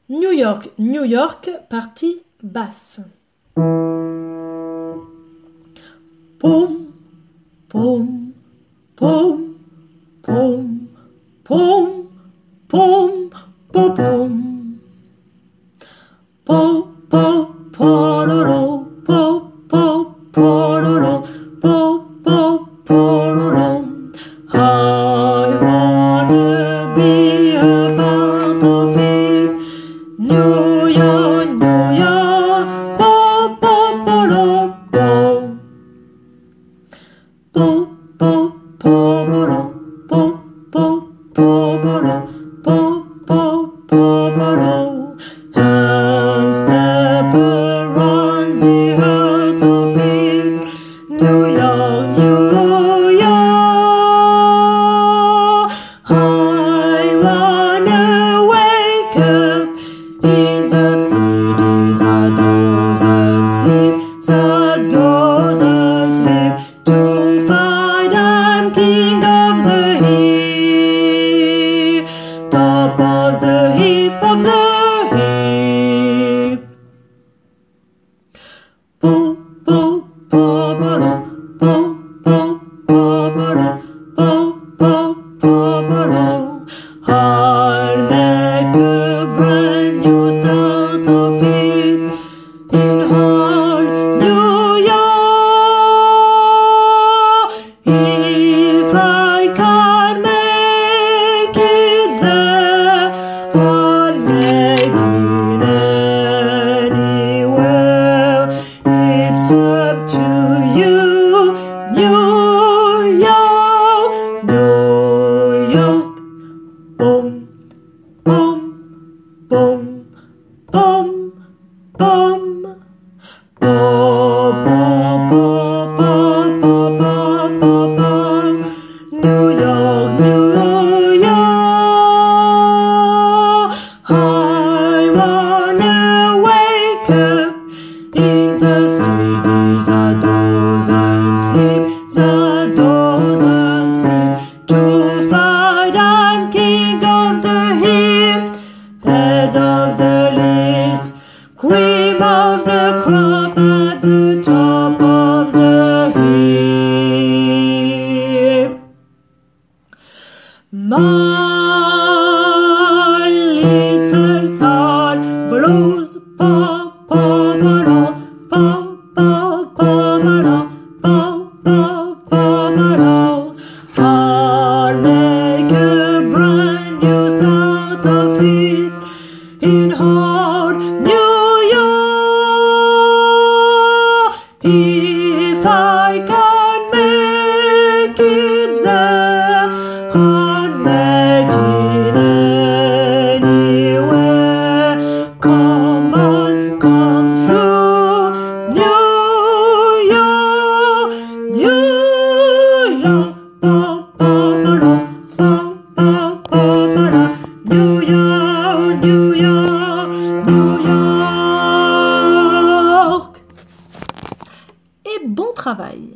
New York, New York, partie basse. Poum, poum, poum, poum, poum, poum, poum, poum. Po, po, pororo, po, po, pororo, po, po, pororo. I wanna be a part of it. New York, New York, po, po, poro, po. Po, po, pororo, po, po, pororo, po, po, pororo. And step around the heart of it. New York, New York. I wanna wake up in the city that doesn't sleep, to find I'm king of the heap, top of the heap of the heap. Po, po, po, po, po, po, po, po, po. I'll make a brand new start of it in old New York. If I can make it there, I'll make it anywhere. It's up to you, New York, New York. Boom, boom, boom, boom, boom. Bo, bo, bo, bo, bo, bo, bo, bo. New York, New York. I wanna wake up in the city that doesn't sleep, to find I'm king of the heap, head of the list, cream of the crop at the top of the heap. My little town blues, pa, pa, ba, pa, pa, pa, ba, pa, pa, pa, ba. I'll make a brand new start of it in old New York. If I can make it there, I'll make it anywhere. Come on, come true, New York, New York. New York, New York, New York. Et bon travail!